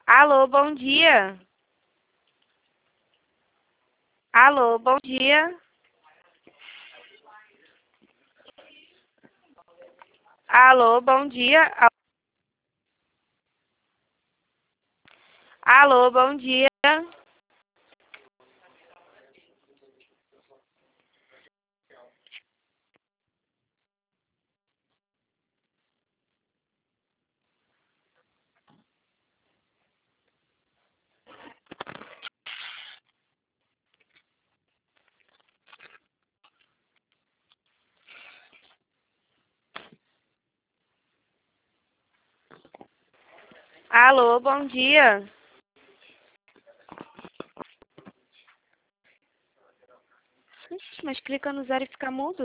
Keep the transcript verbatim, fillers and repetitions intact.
Alô, bom dia. Alô, bom dia. Alô, bom dia. Alô, bom dia. Alô, bom dia. Ixi, mas clica no zero e fica mudo.